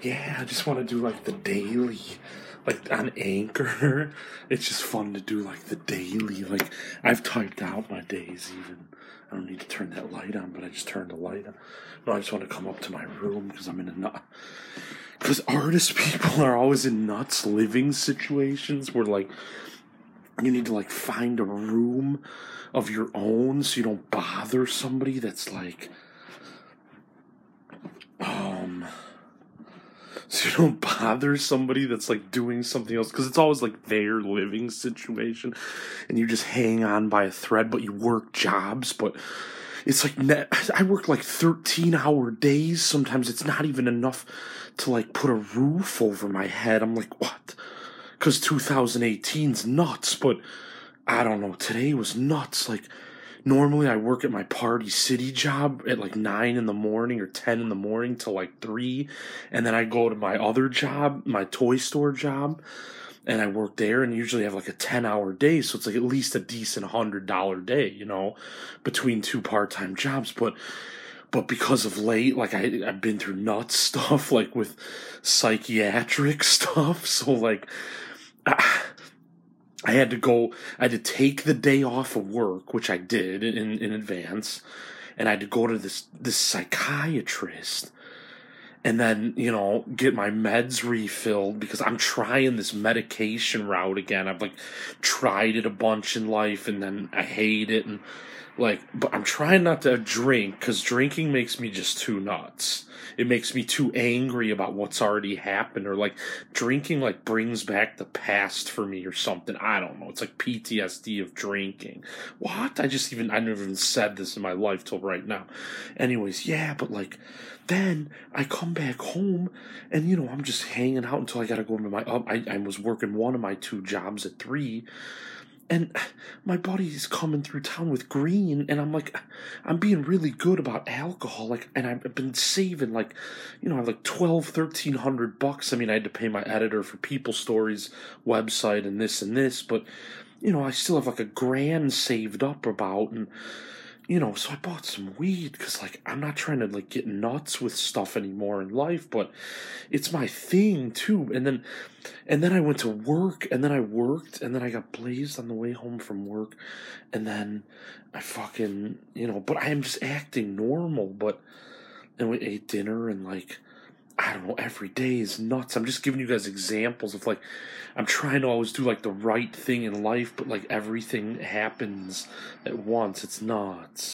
Yeah, I just want to do like the daily, like on Anchor. It's just fun to do like the daily. Like I've typed out my days even. I don't need to turn that light on, but I just turned the light on. No, I just want to come up to my room because I'm in a nut. Because artist people are always in nuts living situations where like you need to like find a room of your own so you don't bother somebody that's like so you don't bother somebody that's like doing something else, because it's always like their living situation and you just hang on by a thread, but you work jobs, but it's like I work like 13-hour days. Sometimes it's not even enough to like put a roof over my head. I'm like, what? Because 2018's nuts, but I don't know. Today was nuts. Like, normally I work at my Party City job at like 9 in the morning or 10 in the morning till like 3. And then I go to my other job, my toy store job, and I work there and usually have like a 10-hour day. So it's like at least a decent $100 day, you know, between two part-time jobs. But because of late, like I've been through nuts stuff, like with psychiatric stuff. So like, I had to take the day off of work, which I did in advance, and I had to go to this psychiatrist and then, you know, get my meds refilled because I'm trying this medication route again. I've like tried it a bunch in life and then I hate it, and like, but I'm trying not to drink because drinking makes me just too nuts. It makes me too angry about what's already happened, or like drinking like brings back the past for me or something. I don't know. It's like PTSD of drinking. What? I never even said this in my life till right now. Anyways, yeah, but like then I come back home and, you know, I'm just hanging out until I gotta go to my I was working one of my two jobs at 3. And my buddy's coming through town with green, and I'm like, I'm being really good about alcohol, like, and I've been saving, like, you know, I have like $1,200-1,300. I mean, I had to pay my editor for People Stories website and this, but, you know, I still have like $1,000 saved up about, and, you know, so I bought some weed, because, like, I'm not trying to, like, get nuts with stuff anymore in life, but it's my thing, too, and then I went to work, and then I worked, and then I got blazed on the way home from work, and then I fucking, you know, but I am just acting normal, and we ate dinner, and, like, I don't know, every day is nuts. I'm just giving you guys examples of, like, I'm trying to always do, like, the right thing in life, but, like, everything happens at once. It's nuts.